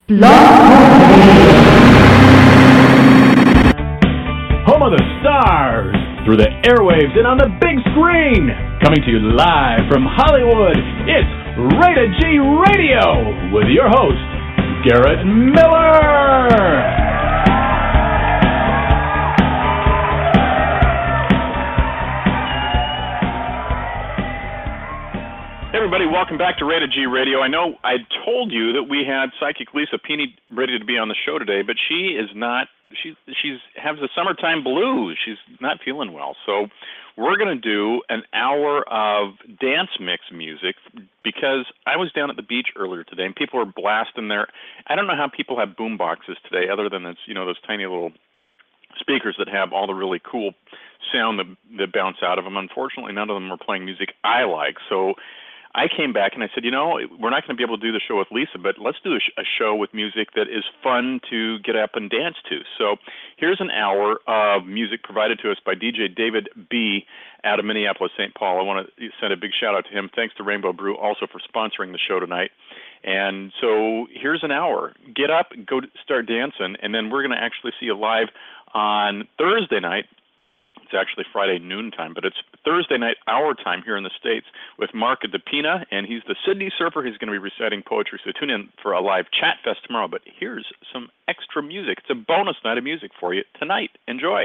Home of the stars, through the airwaves and on the big screen. Coming to you live from Hollywood, it's Rated G Radio with your host, Garrett Miller. Everybody, welcome back to Rated G Radio. I know I told you that we had Psychic Lisa Pini ready to be on the show today, but she is not. She's has the summertime blues. She's not feeling well, so we're going to do an hour of dance mix music because I was down at the beach earlier today and people were blasting their. I don't know how people have boom boxes today, other than it's those tiny little speakers that have all the really cool sound that bounce out of them. Unfortunately, none of them are playing music I like, so I came back and I said, we're not going to be able to do the show with Lisa, but let's do a show with music that is fun to get up and dance to. So here's an hour of music provided to us by DJ David B. out of Minneapolis, St. Paul. I want to send a big shout out to him. Thanks to Rainbow Brew also for sponsoring the show tonight. And so here's an hour. Get up, go start dancing, and then we're going to actually see you live on Thursday night. It's actually Friday noontime, but it's Thursday night our time here in the States with Mark DePina, and he's the Sydney Surfer. He's going to be reciting poetry, so tune in for a live chat fest tomorrow. But here's some extra music. It's a bonus night of music for you tonight. Enjoy.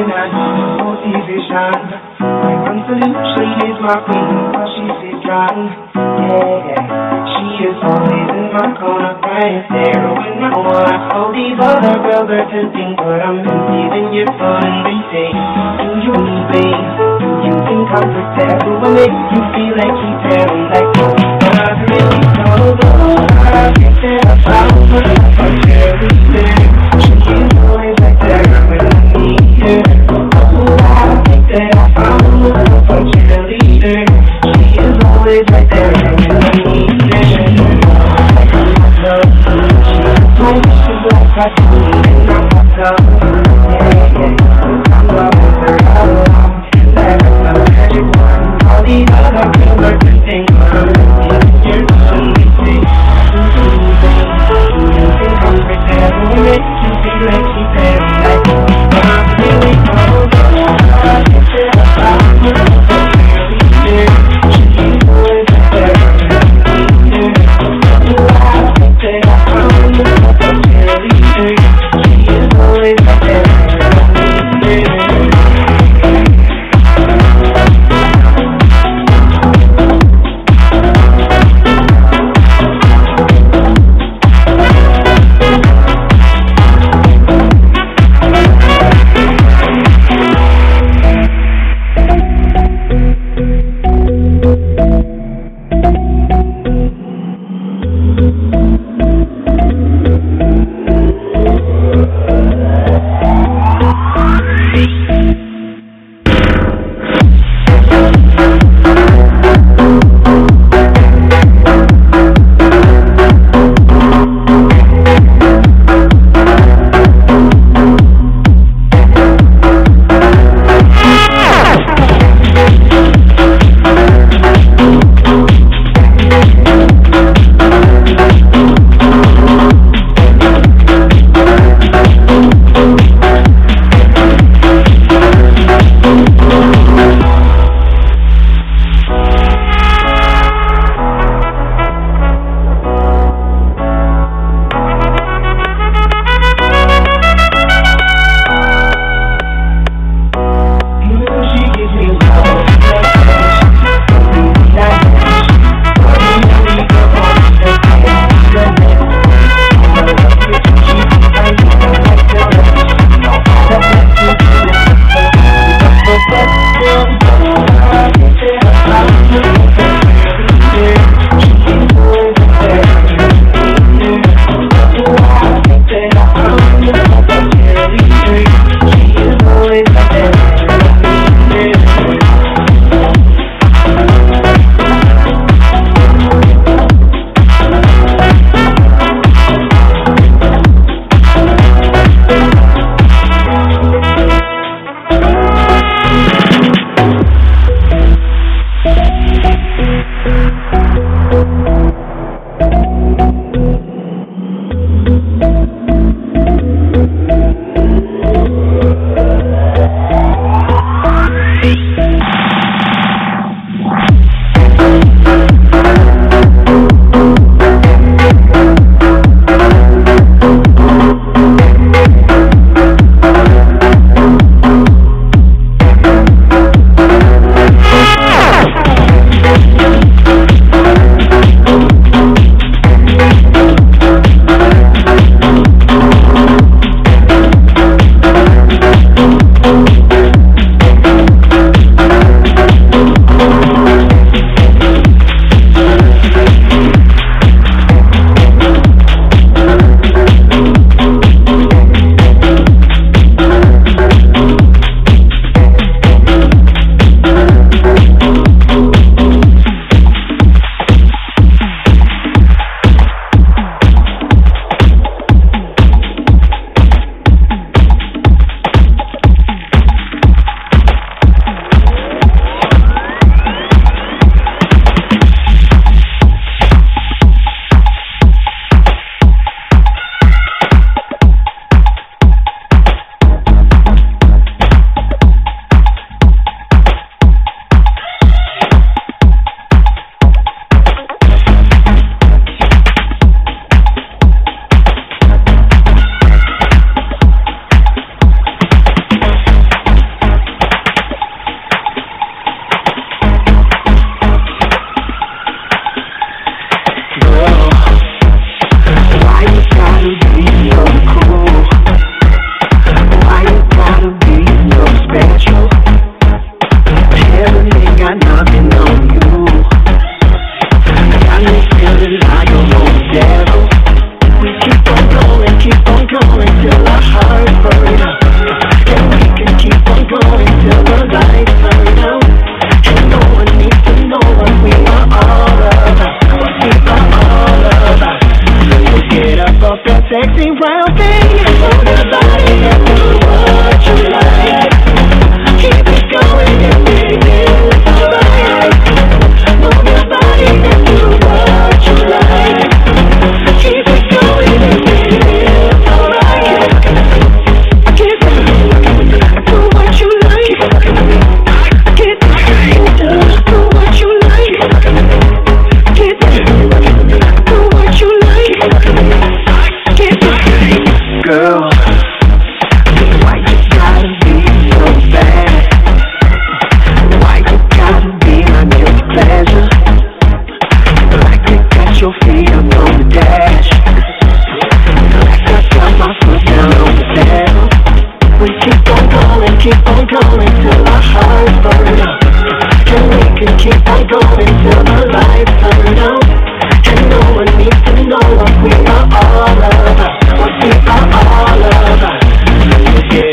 and I motivation. My one solution is my queen, cause she stays strong. Yeah, she is always in my corner, right there when I want. All these other girls are tempting, but I'm empty when you're fun. They say, do you need me? Do you think I'm prepared? Do I make you feel like you tell me like, but I really don't know. I think that I found myself a cheerleader. She is always right there when I need her. Oh, I think that I found myself a cheerleader. She is always right there when I need her. Like I'm locked up. She is like I do and I'm locked up. Yeah, I'm loving her all along. Like a magic wand. All these other girls are tempting, but I'm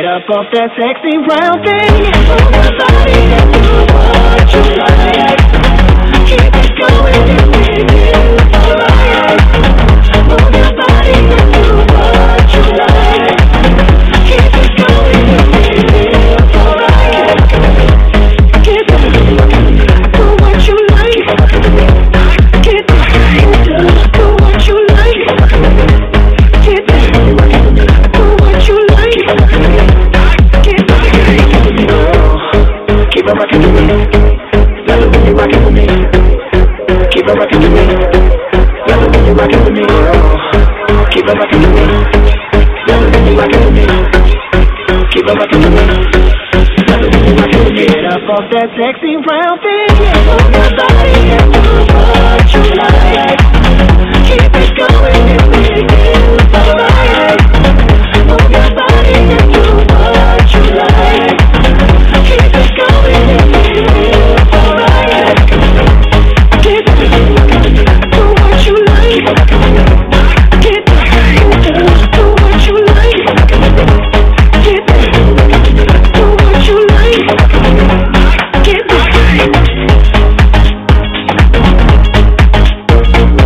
up off that sexy round thing. Move your body and do what you like. Keep it going and make it alright. Move your body and do what you like. Keep it going and make it alright. Get down, do what you like. Get down, do what you like. Get down, do what you like. Get down, keep on rocking with me. Love it when you rockin' with me. Keep on rocking with me. Love it when you rockin' with me. Keep on rocking with me. Love it when you rockin' with me. Keep on rocking with me. Love it when you rockin' with me. Get up off that sexy round thing. Move your body and do what you like. Keep it going and make it alright. Move your body and do what you like. Keep it going and make it alright. Get down, do what you like. Get down, do what you like. Get down, do what you like. Get down.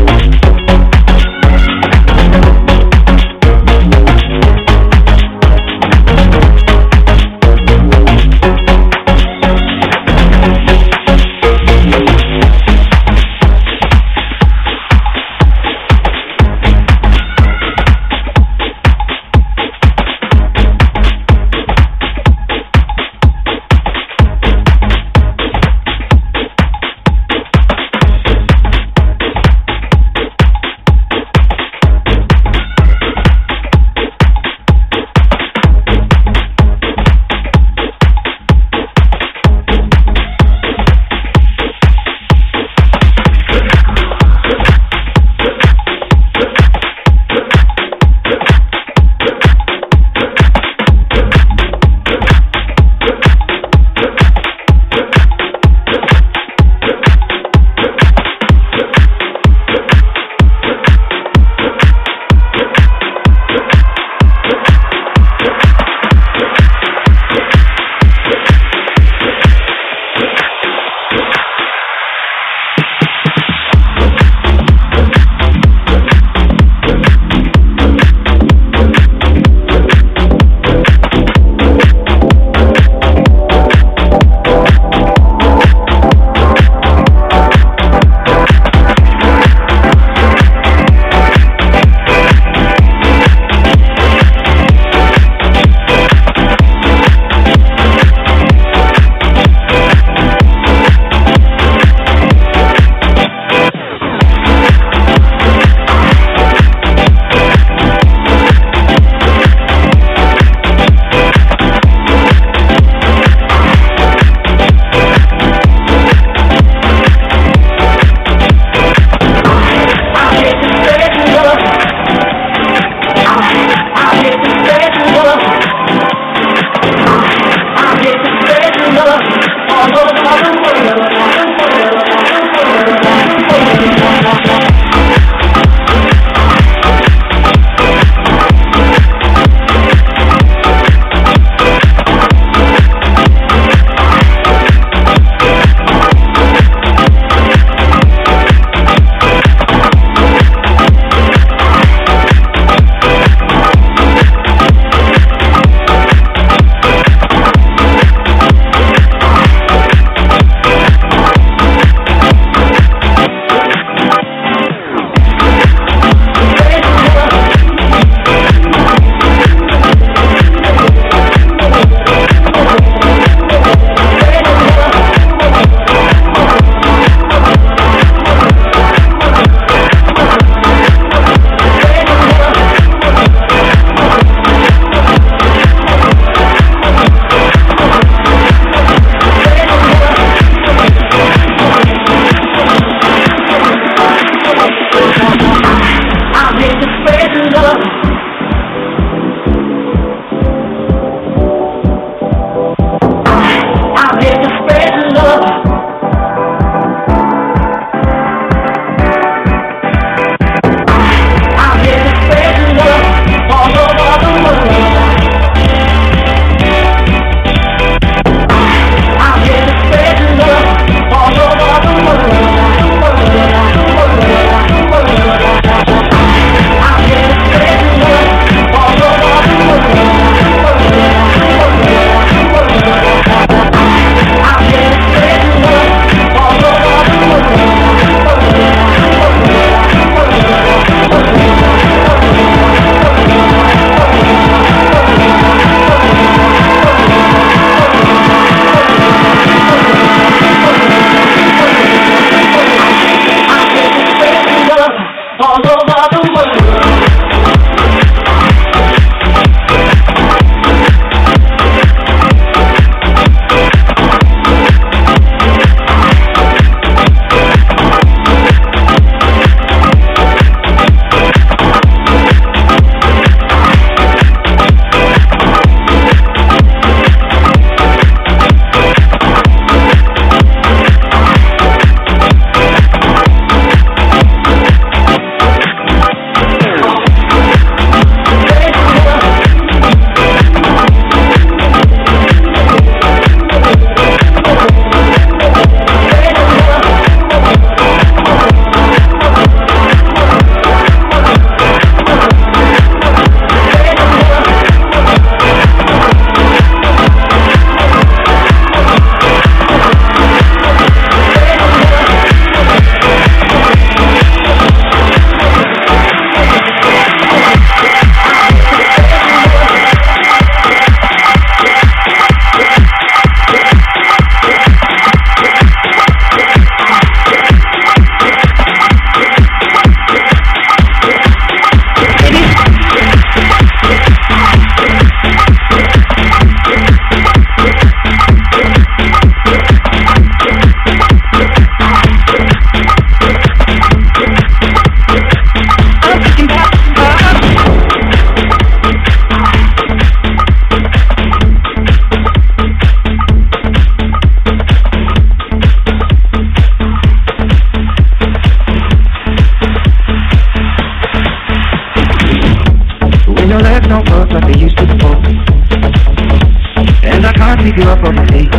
I'll sweep you up off your feet.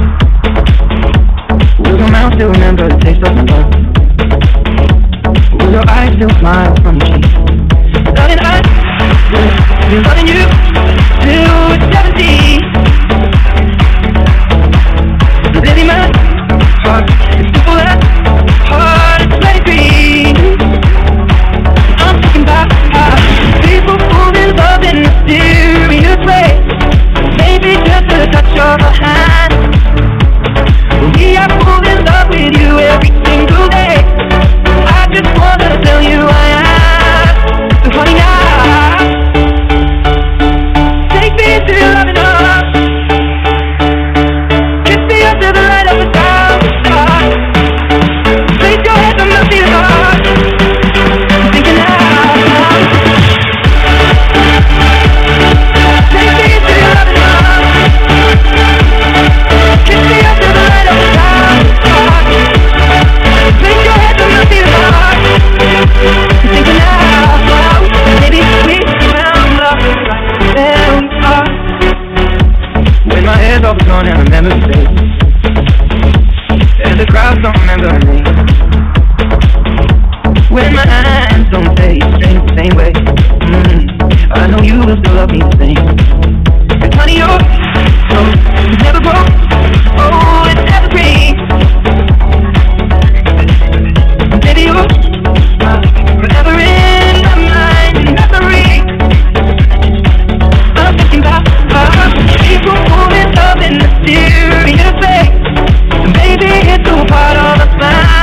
Will your mouth still remember the taste of my love? Will your eyes still smile from your cheeks? Darling, I've been loving you till 70. Baby, my heart is simple and hard as baby. I'm thinking about how people fall in love in mysterious ways. Maybe just a touch of a hand. Me, I fall in love with you every single day. I just wanna tell you I am. So honey, now take me to your loving arms. Kiss me up to the light of the town star. Place your head on my feet heart. I'm thinking now. Take me to your loving arms. Kiss me up to the light of the town star. Place your head on my feet heart. I'm thinking now. Maybe we found love right where we are. When my head's all gone and I remember the face, and the crowds don't remember her name. When my hands don't taste the same way, I know you will still love me the same. Cause honey, your love is never broke. Oh, it's evergreen. Baby, you're forever in my mind and memory. I'm thinking about people who in love in mysterious ways. Maybe it's all part of a smile.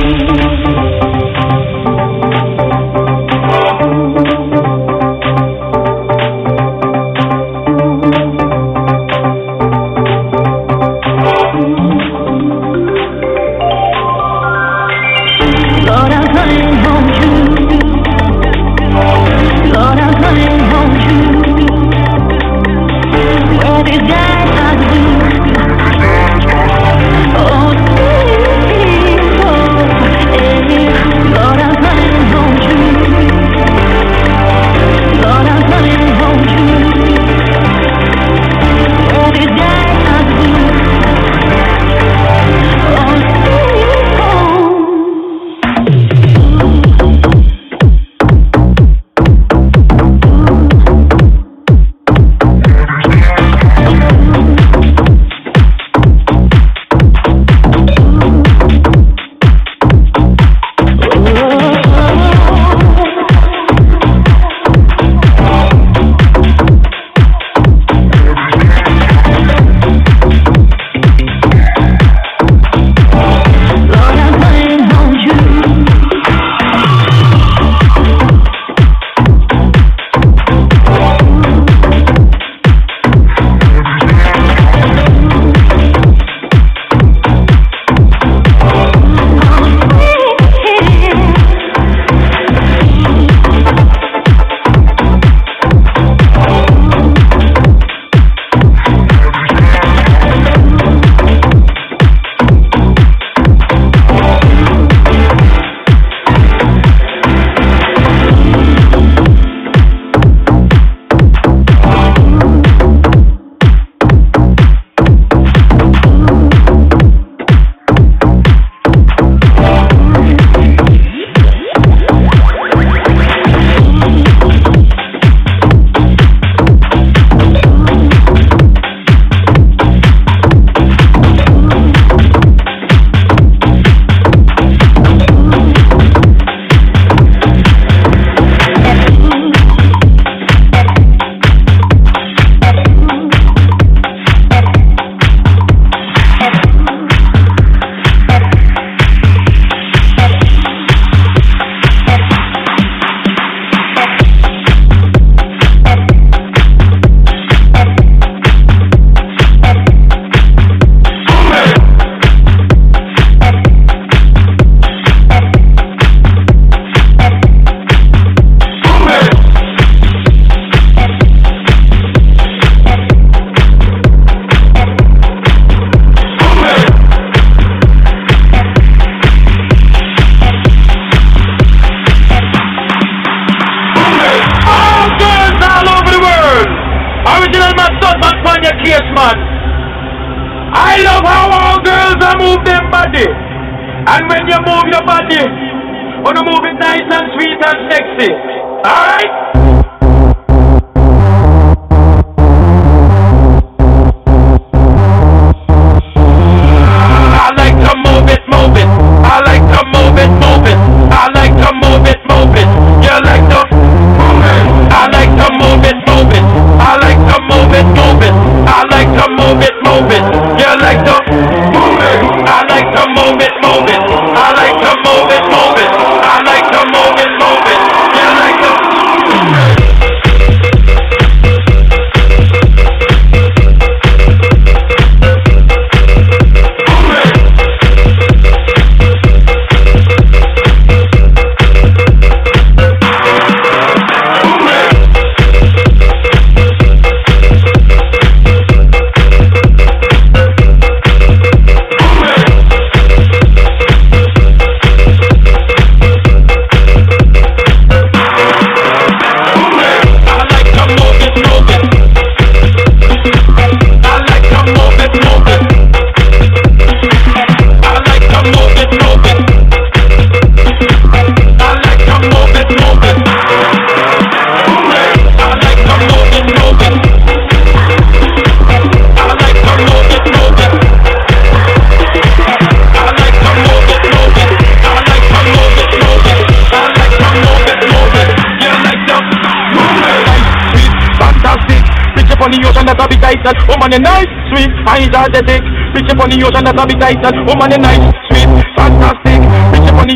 Woman is nice, sweet, and energetic. Bitch up on the ocean, that's a big title. Woman is nice, sweet, fantastic. Bitch up on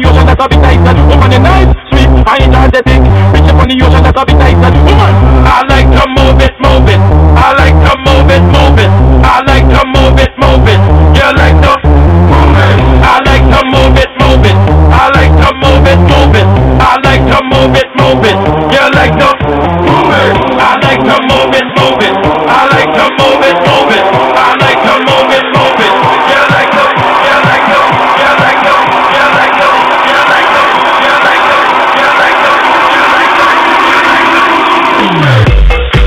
a bit nicer. Woman, you nice, sweet, and energetic. Reach up on the ocean, that's a bit nicer. Woman, I like to move it, move it. I like to move it, move it. I like to move it, move it. You like to move it. I like to move it, move it. I like to move it, move it. I like to move it, move it. You like to move it. I like to move it, move it. I like to move it, move it. I like to move it, move it. You like to, you like to, you like to, you like to, you like to, you like to, you like to, you like to, you like to.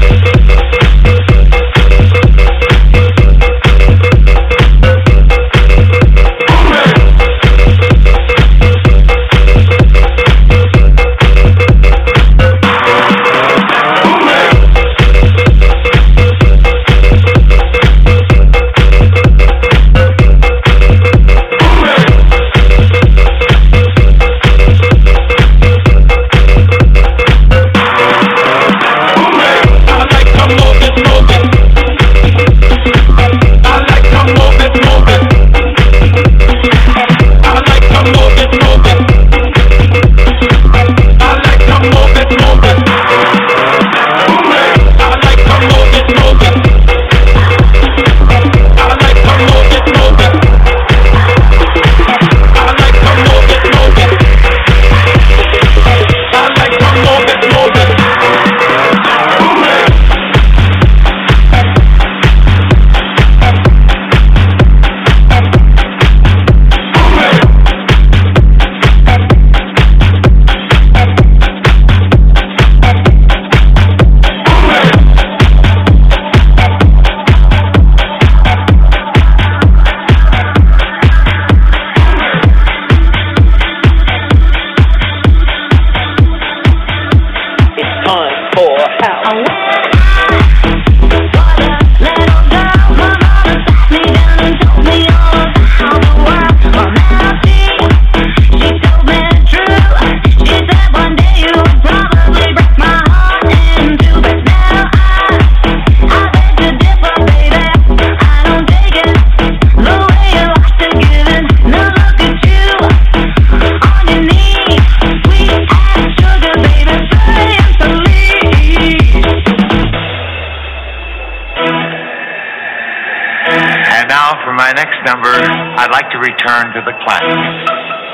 I'd like to return to the classics.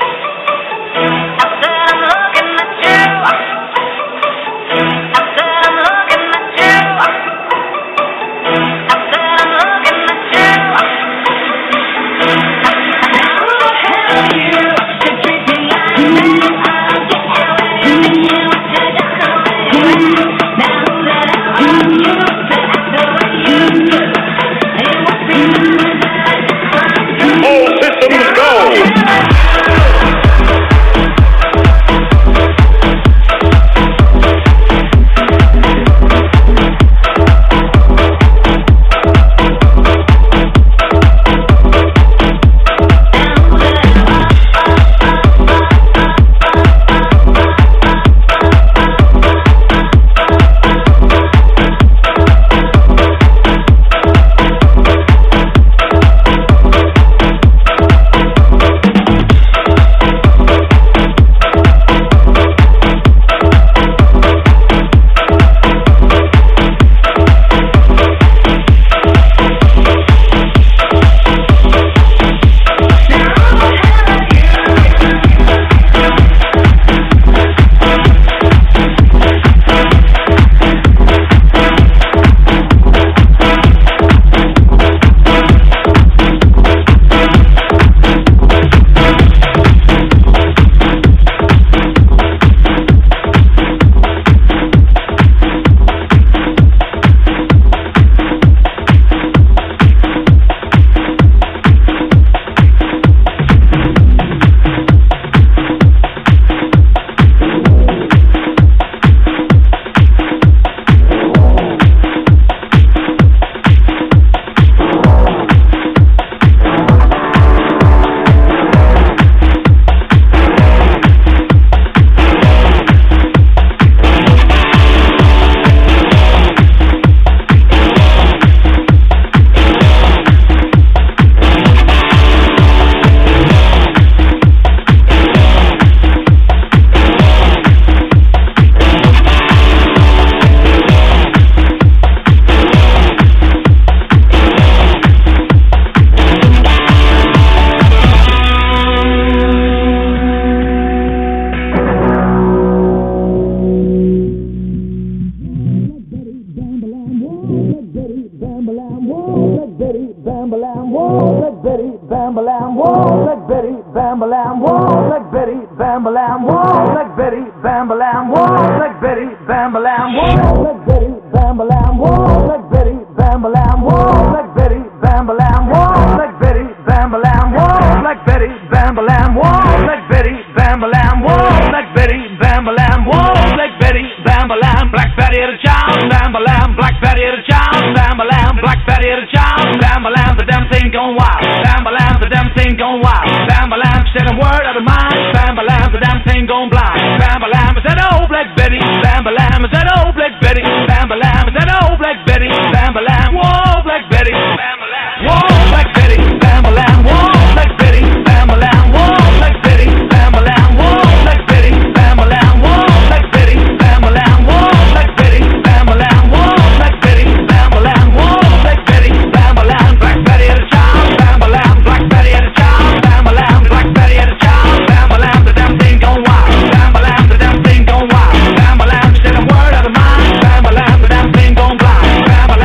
Systems go! Betty Bambalam, walk like Betty Bambalam, walk like Betty Bambalam, walk like Betty Bambalam, walk like Betty Bambalam, walk like Betty Bambalam, walk like Betty Bambalam, walk like Betty Bambalam, walk like Betty Bambalam, walk like Betty Bambalam, walk like Betty Bambalam, walk like Betty Bambalam, Black Betty at a child, Bambalam, Black Betty at a child, Bambalam, Black Betty at a child, Bambalam, the damn thing gone wild, Bambalam, the damn thing gone wild, Bambalam, said a word out of mind, Bambalam, the damn thing gone blind, Bambalam, is that old Black Betty, Bambalam, is that old Black Betty, Bambalam, is that old Black Betty, Bambalam, whoa, Black Betty, Bambalam, whoa, Black Betty, Bambalam, whoa, Black Betty, Bambalam, whoa, Black Betty, Bambalam, whoa, Black Betty, Bambalam, whoa, Black Betty, Bambalam, whoa, Black Betty, Bambalam, whoa, Black Betty, Bambalam, whoa, Black Betty, Bambalam, Black Betty at a child, Bambalam, Black Betty at a child, Bambalam, Black Betty at a child, Bambalam, the damn thing gone wild, Bambalam, the damn thing gone wild, Bambalam, said a word out of mind, Bambalam, the damn thing gone blind, Bambalam.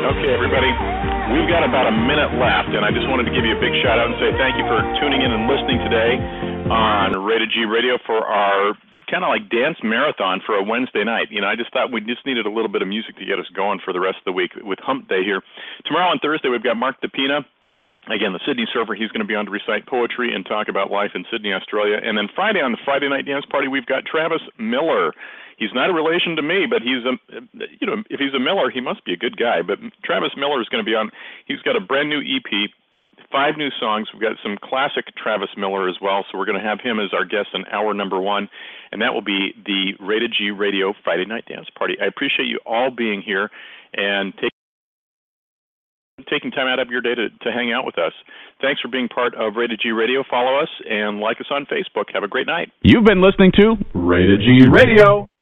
Okay, everybody, we've got about a minute left, and I just wanted to give you a big shout-out and say thank you for tuning in and listening today on Rated G Radio for our kind of like dance marathon for a Wednesday night. You know, I just thought we just needed a little bit of music to get us going for the rest of the week with Hump Day here. Tomorrow on Thursday, we've got Mark DePina. Again, the Sydney Surfer, he's going to be on to recite poetry and talk about life in Sydney, Australia. And then Friday on the Friday Night Dance Party, we've got Travis Miller. He's not a relation to me, but he's if he's a Miller, he must be a good guy. But Travis Miller is going to be on. He's got a brand new EP, 5 new songs. We've got some classic Travis Miller as well, so we're going to have him as our guest in hour number 1, and that will be the Rated G Radio Friday Night Dance Party. I appreciate you all being here and taking time out of your day to hang out with us. Thanks for being part of Rated G Radio. Follow us and like us on Facebook. Have a great night. You've been listening to Rated G Radio.